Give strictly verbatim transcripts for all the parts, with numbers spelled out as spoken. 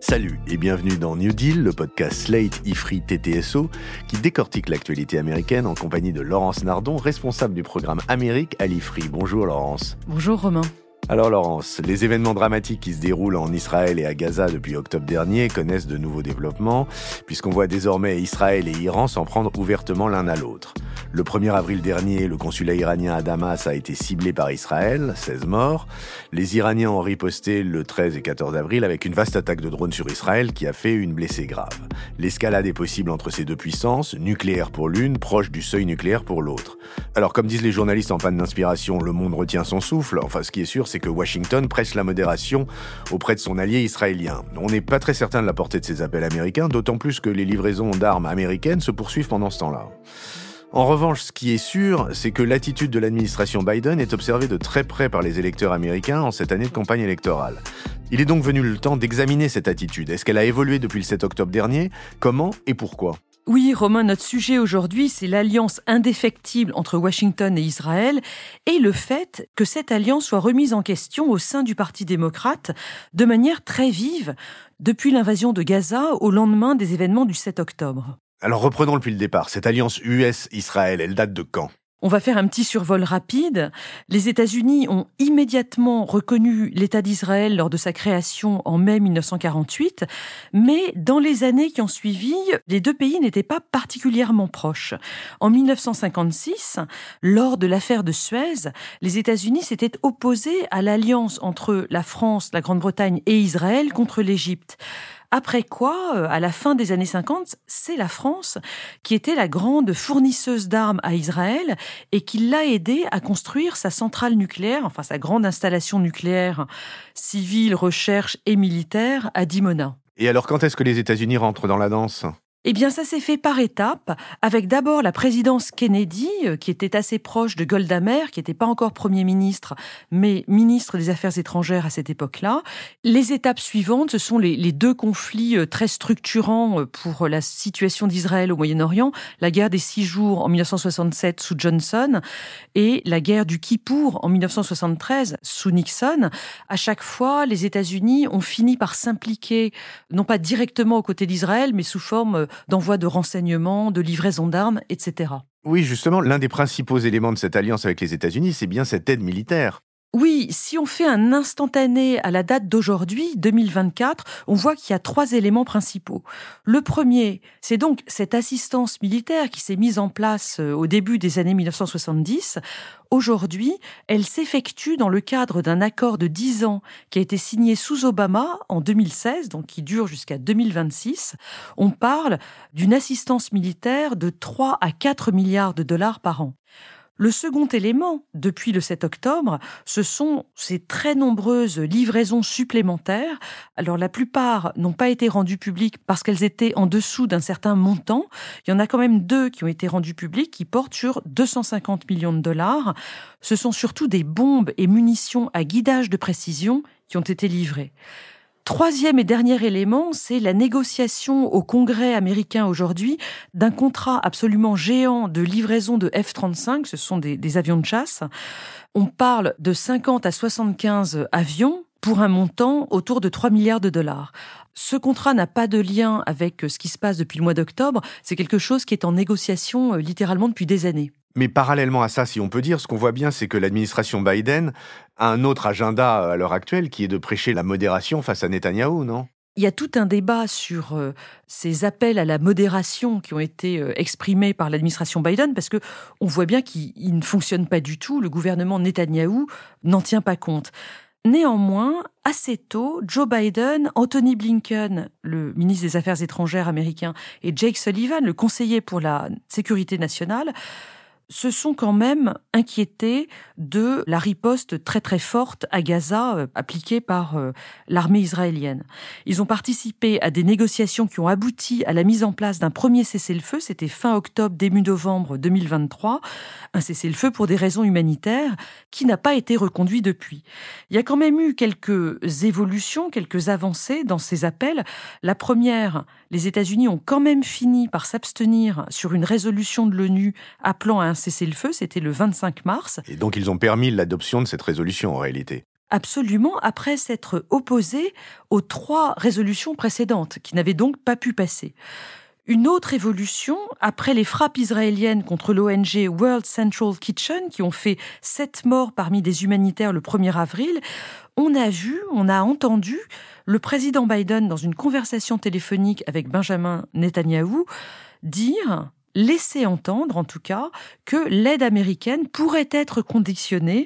Salut et bienvenue dans New Deal, le podcast Slate IFRI T T S O qui décortique l'actualité américaine en compagnie de Laurence Nardon, responsable du programme Amérique à l'IFRI. Bonjour Laurence. Bonjour Romain. Alors Laurence, les événements dramatiques qui se déroulent en Israël et à Gaza depuis octobre dernier connaissent de nouveaux développements, puisqu'on voit désormais Israël et Iran s'en prendre ouvertement l'un à l'autre. Le premier avril dernier, le consulat iranien à Damas a été ciblé par Israël, seize morts. Les Iraniens ont riposté le treize et quatorze avril avec une vaste attaque de drones sur Israël qui a fait une blessée grave. L'escalade est possible entre ces deux puissances, nucléaire pour l'une, proche du seuil nucléaire pour l'autre. Alors comme disent les journalistes en panne d'inspiration, le monde retient son souffle. Enfin, ce qui est sûr, c'est que Washington presse la modération auprès de son allié israélien. On n'est pas très certain de la portée de ces appels américains, d'autant plus que les livraisons d'armes américaines se poursuivent pendant ce temps-là. En revanche, ce qui est sûr, c'est que l'attitude de l'administration Biden est observée de très près par les électeurs américains en cette année de campagne électorale. Il est donc venu le temps d'examiner cette attitude. Est-ce qu'elle a évolué depuis le sept octobre dernier ? Comment et pourquoi ? Oui, Romain, notre sujet aujourd'hui, c'est l'alliance indéfectible entre Washington et Israël et le fait que cette alliance soit remise en question au sein du Parti démocrate de manière très vive depuis l'invasion de Gaza au lendemain des événements du sept octobre. Alors reprenons depuis le départ. Cette alliance U S-Israël, elle date de quand ? On va faire un petit survol rapide. Les États-Unis ont immédiatement reconnu l'État d'Israël lors de sa création en mai dix-neuf cent quarante-huit, mais dans les années qui ont suivi, les deux pays n'étaient pas particulièrement proches. En dix-neuf cent cinquante-six, lors de l'affaire de Suez, les États-Unis s'étaient opposés à l'alliance entre la France, la Grande-Bretagne et Israël contre l'Égypte. Après quoi, à la fin des années cinquante, c'est la France qui était la grande fournisseuse d'armes à Israël et qui l'a aidé à construire sa centrale nucléaire, enfin sa grande installation nucléaire civile, recherche et militaire à Dimona. Et alors quand est-ce que les États-Unis rentrent dans la danse ? Eh bien, ça s'est fait par étapes, avec d'abord la présidence Kennedy, qui était assez proche de Golda Meir, qui n'était pas encore Premier ministre, mais ministre des Affaires étrangères à cette époque-là. Les étapes suivantes, ce sont les, les deux conflits très structurants pour la situation d'Israël au Moyen-Orient, la guerre des six jours en dix-neuf cent soixante-sept sous Johnson et la guerre du Kippour en dix-neuf cent soixante-treize sous Nixon. À chaque fois, les États-Unis ont fini par s'impliquer, non pas directement aux côtés d'Israël, mais sous forme d'envoi de renseignements, de livraison d'armes, et cetera. Oui, justement, l'un des principaux éléments de cette alliance avec les États-Unis, c'est bien cette aide militaire. Oui, si on fait un instantané à la date d'aujourd'hui, deux mille vingt-quatre, on voit qu'il y a trois éléments principaux. Le premier, c'est donc cette assistance militaire qui s'est mise en place au début des années dix-neuf cent soixante-dix. Aujourd'hui, elle s'effectue dans le cadre d'un accord de dix ans qui a été signé sous Obama en deux mille seize, donc qui dure jusqu'à deux mille vingt-six. On parle d'une assistance militaire de trois à quatre milliards de dollars par an. Le second élément, depuis le sept octobre, ce sont ces très nombreuses livraisons supplémentaires. Alors la plupart n'ont pas été rendues publiques parce qu'elles étaient en dessous d'un certain montant. Il y en a quand même deux qui ont été rendues publiques qui portent sur deux cent cinquante millions de dollars. Ce sont surtout des bombes et munitions à guidage de précision qui ont été livrées. Troisième et dernier élément, c'est la négociation au Congrès américain aujourd'hui d'un contrat absolument géant de livraison de F trente-cinq, ce sont des, des avions de chasse. On parle de cinquante à soixante-quinze avions pour un montant autour de trois milliards de dollars. Ce contrat n'a pas de lien avec ce qui se passe depuis le mois d'octobre, c'est quelque chose qui est en négociation littéralement depuis des années. Mais parallèlement à ça, si on peut dire, ce qu'on voit bien, c'est que l'administration Biden a un autre agenda à l'heure actuelle qui est de prêcher la modération face à Netanyahou, non ? Il y a tout un débat sur euh, ces appels à la modération qui ont été euh, exprimés par l'administration Biden parce que on voit bien qu'ils ne fonctionnent pas du tout. Le gouvernement Netanyahou n'en tient pas compte. Néanmoins, assez tôt, Joe Biden, Anthony Blinken, le ministre des Affaires étrangères américain, et Jake Sullivan, le conseiller pour la sécurité nationale, se sont quand même inquiétés de la riposte très très forte à Gaza euh, appliquée par euh, l'armée israélienne. Ils ont participé à des négociations qui ont abouti à la mise en place d'un premier cessez-le-feu, c'était fin octobre, début novembre deux mille vingt-trois, un cessez-le-feu pour des raisons humanitaires qui n'a pas été reconduit depuis. Il y a quand même eu quelques évolutions, quelques avancées dans ces appels. La première, les États-Unis ont quand même fini par s'abstenir sur une résolution de l'ONU appelant à un cessez-le-feu, c'était le vingt-cinq mars. Et donc ils ont permis l'adoption de cette résolution en réalité. Absolument, après s'être opposé aux trois résolutions précédentes, qui n'avaient donc pas pu passer. Une autre évolution, après les frappes israéliennes contre l'O N G World Central Kitchen, qui ont fait sept morts parmi des humanitaires le premier avril, on a vu, on a entendu le président Biden, dans une conversation téléphonique avec Benjamin Netanyahou, dire, laisser entendre en tout cas, que l'aide américaine pourrait être conditionnée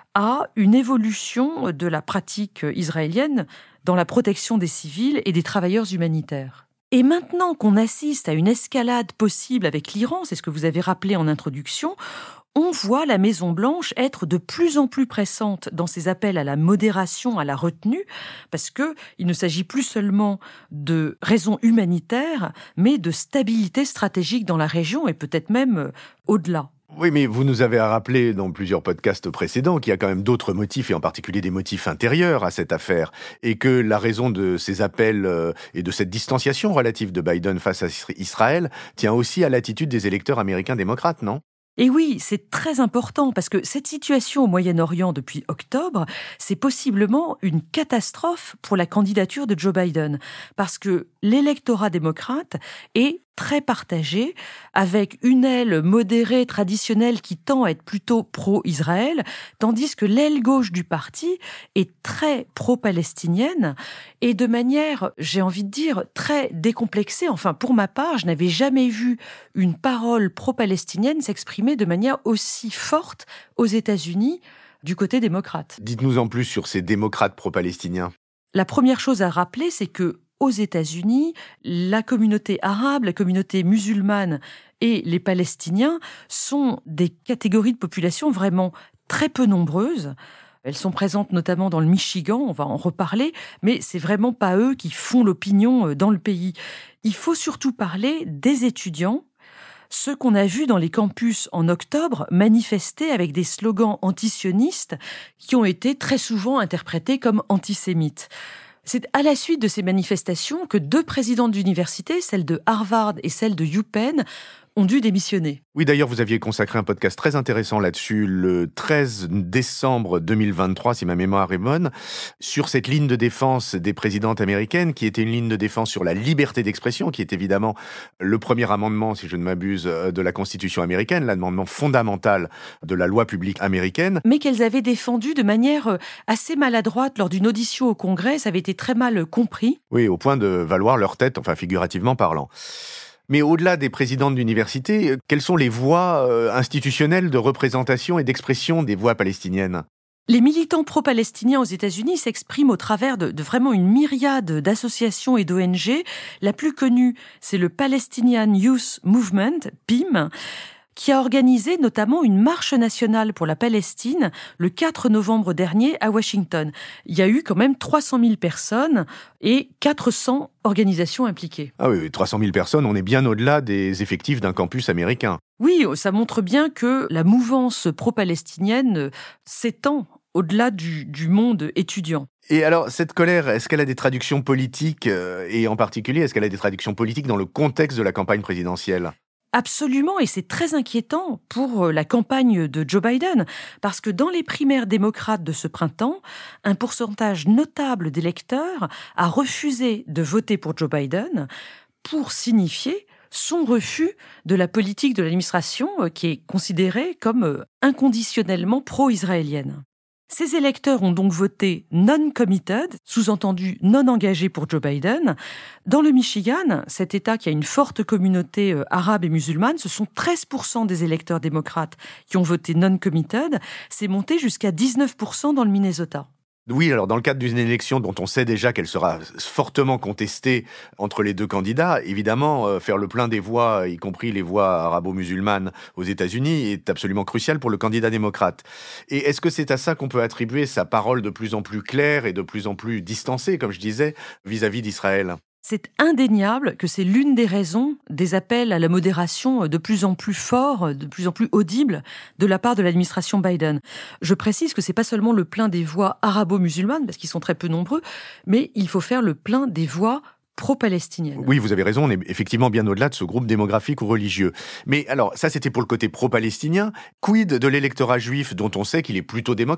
à une évolution de la pratique israélienne dans la protection des civils et des travailleurs humanitaires. Et maintenant qu'on assiste à une escalade possible avec l'Iran, c'est ce que vous avez rappelé en introduction, on voit la Maison-Blanche être de plus en plus pressante dans ses appels à la modération, à la retenue, parce que il ne s'agit plus seulement de raisons humanitaires, mais de stabilité stratégique dans la région et peut-être même au-delà. Oui, mais vous nous avez rappelé dans plusieurs podcasts précédents qu'il y a quand même d'autres motifs, et en particulier des motifs intérieurs à cette affaire, et que la raison de ces appels euh, et de cette distanciation relative de Biden face à Israël tient aussi à l'attitude des électeurs américains démocrates, non ? Et oui, c'est très important parce que cette situation au Moyen-Orient depuis octobre, c'est possiblement une catastrophe pour la candidature de Joe Biden. Parce que l'électorat démocrate est très partagé, avec une aile modérée traditionnelle qui tend à être plutôt pro-Israël, tandis que l'aile gauche du parti est très pro-palestinienne et de manière, j'ai envie de dire, très décomplexée. Enfin, pour ma part, je n'avais jamais vu une parole pro-palestinienne s'exprimer de manière aussi forte aux États-Unis du côté démocrate. Dites-nous en plus sur ces démocrates pro-palestiniens. La première chose à rappeler, c'est que aux États-Unis, la communauté arabe, la communauté musulmane et les Palestiniens sont des catégories de population vraiment très peu nombreuses. Elles sont présentes notamment dans le Michigan, on va en reparler, mais c'est vraiment pas eux qui font l'opinion dans le pays. Il faut surtout parler des étudiants, ceux qu'on a vus dans les campus en octobre manifester avec des slogans antisionistes qui ont été très souvent interprétés comme antisémites. C'est à la suite de ces manifestations que deux présidents d'université, celle de Harvard et celle de UPenn, ont dû démissionner. Oui, d'ailleurs, vous aviez consacré un podcast très intéressant là-dessus le treize décembre deux mille vingt-trois, si ma mémoire est bonne, sur cette ligne de défense des présidentes américaines, qui était une ligne de défense sur la liberté d'expression, qui est évidemment le premier amendement, si je ne m'abuse, de la Constitution américaine, l'amendement fondamental de la loi publique américaine. Mais qu'elles avaient défendu de manière assez maladroite lors d'une audition au Congrès, ça avait été très mal compris. Oui, au point de valoir leur tête, enfin figurativement parlant. Mais au-delà des présidents d'université, quelles sont les voies euh, institutionnelles de représentation et d'expression des voix palestiniennes ? Les militants pro-palestiniens aux États-Unis s'expriment au travers de, de vraiment une myriade d'associations et d'O N G. La plus connue, c'est le Palestinian Youth Movement, P I M, qui a organisé notamment une marche nationale pour la Palestine le quatre novembre dernier à Washington. Il y a eu quand même trois cent mille personnes et quatre cents organisations impliquées. Ah oui, trois cent mille personnes, on est bien au-delà des effectifs d'un campus américain. Oui, ça montre bien que la mouvance pro-palestinienne s'étend au-delà du, du monde étudiant. Et alors, cette colère, est-ce qu'elle a des traductions politiques, euh, et en particulier, est-ce qu'elle a des traductions politiques dans le contexte de la campagne présidentielle ? Absolument, et c'est très inquiétant pour la campagne de Joe Biden, parce que dans les primaires démocrates de ce printemps, un pourcentage notable d'électeurs a refusé de voter pour Joe Biden pour signifier son refus de la politique de l'administration qui est considérée comme inconditionnellement pro-israélienne. Ces électeurs ont donc voté non-committed, sous-entendu non engagés pour Joe Biden. Dans le Michigan, cet État qui a une forte communauté arabe et musulmane, ce sont treize pour cent des électeurs démocrates qui ont voté non-committed. C'est monté jusqu'à dix-neuf pour cent dans le Minnesota. Oui, alors dans le cadre d'une élection dont on sait déjà qu'elle sera fortement contestée entre les deux candidats, évidemment, euh, faire le plein des voix, y compris les voix arabo-musulmanes aux États-Unis, est absolument crucial pour le candidat démocrate. Et est-ce que c'est à ça qu'on peut attribuer sa parole de plus en plus claire et de plus en plus distancée, comme je disais, vis-à-vis d'Israël ? C'est indéniable que c'est l'une des raisons des appels à la modération de plus en plus forts, de plus en plus audibles de la part de l'administration Biden. Je précise que c'est pas seulement le plein des voix arabo-musulmanes, parce qu'ils sont très peu nombreux, mais il faut faire le plein des voix pro-palestinienne. Oui, vous avez raison, on est effectivement bien au-delà de ce groupe démographique ou religieux. Mais alors, ça c'était pour le côté pro-palestinien. Quid de l'électorat juif dont on sait qu'il est plutôt démocrate ?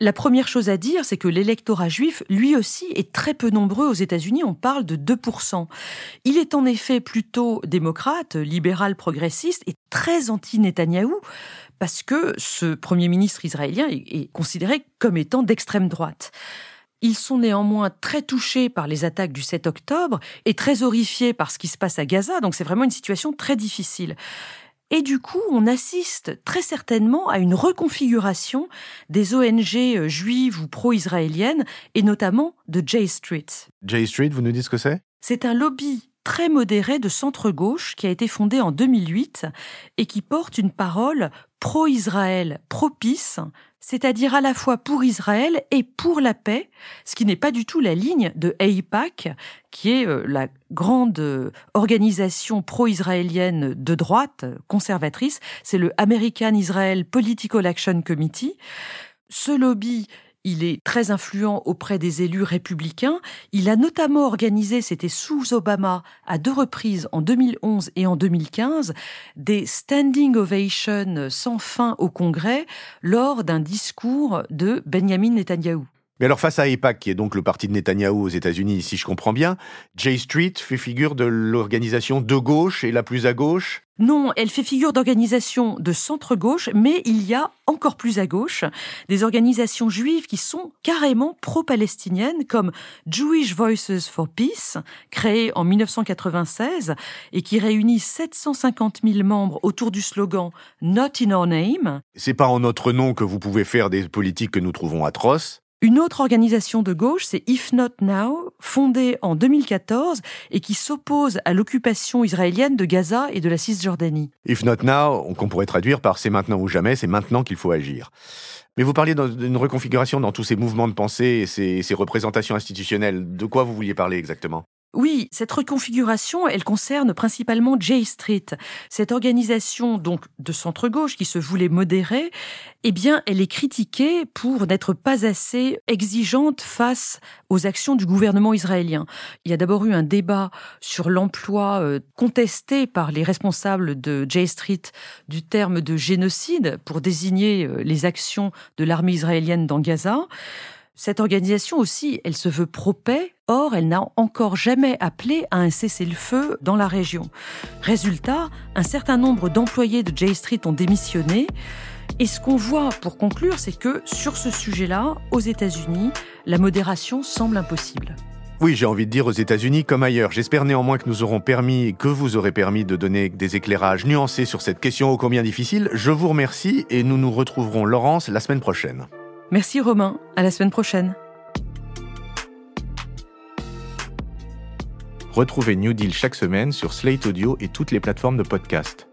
La première chose à dire, c'est que l'électorat juif, lui aussi, est très peu nombreux aux États-Unis. On parle de deux pour cent. Il est en effet plutôt démocrate, libéral, progressiste et très anti-Netanyahou, parce que ce Premier ministre israélien est considéré comme étant d'extrême droite. Ils sont néanmoins très touchés par les attaques du sept octobre et très horrifiés par ce qui se passe à Gaza, donc c'est vraiment une situation très difficile. Et du coup, on assiste très certainement à une reconfiguration des O N G juives ou pro-israéliennes, et notamment de J Street. J Street, vous nous dites ce que c'est ? C'est un lobby très modéré de centre-gauche qui a été fondé en deux mille huit et qui porte une parole pro-Israël, pro-peace, c'est-à-dire à la fois pour Israël et pour la paix, ce qui n'est pas du tout la ligne de AIPAC, qui est la grande organisation pro-israélienne de droite, conservatrice. C'est le American Israel Political Action Committee. Ce lobby, il est très influent auprès des élus républicains. Il a notamment organisé, c'était sous Obama, à deux reprises, en deux mille onze et en deux mille quinze, des standing ovations sans fin au Congrès lors d'un discours de Benjamin Netanyahou. Mais alors face à AIPAC, qui est donc le parti de Netanyahou aux États-Unis, si je comprends bien, J Street fait figure de l'organisation de gauche et la plus à gauche ? Non, elle fait figure d'organisation de centre-gauche, mais il y a encore plus à gauche des organisations juives qui sont carrément pro-palestiniennes, comme Jewish Voices for Peace, créée en dix-neuf cent quatre-vingt-seize et qui réunit sept cent cinquante mille membres autour du slogan « Not in our name ». C'est pas en notre nom que vous pouvez faire des politiques que nous trouvons atroces. Une autre organisation de gauche, c'est If Not Now, fondée en deux mille quatorze et qui s'oppose à l'occupation israélienne de Gaza et de la Cisjordanie. If Not Now, qu'on pourrait traduire par « c'est maintenant ou jamais », c'est maintenant qu'il faut agir. Mais vous parliez d'une reconfiguration dans tous ces mouvements de pensée et ces, ces représentations institutionnelles. De quoi vous vouliez parler exactement ? Oui, cette reconfiguration, elle concerne principalement J Street. Cette organisation donc de centre-gauche qui se voulait modérée, eh bien, elle est critiquée pour n'être pas assez exigeante face aux actions du gouvernement israélien. Il y a d'abord eu un débat sur l'emploi euh, contesté par les responsables de J Street du terme de génocide pour désigner euh, les actions de l'armée israélienne dans Gaza. Cette organisation aussi, elle se veut pro-paix, or elle n'a encore jamais appelé à un cessez-le-feu dans la région. Résultat, un certain nombre d'employés de J Street ont démissionné. Et ce qu'on voit, pour conclure, c'est que sur ce sujet-là, aux États-Unis, la modération semble impossible. Oui, j'ai envie de dire aux États-Unis comme ailleurs. J'espère néanmoins que nous aurons permis, que vous aurez permis de donner des éclairages nuancés sur cette question ô combien difficile. Je vous remercie et nous nous retrouverons, Laurence, la semaine prochaine. Merci Romain, à la semaine prochaine. Retrouvez New Deal chaque semaine sur Slate Audio et toutes les plateformes de podcast.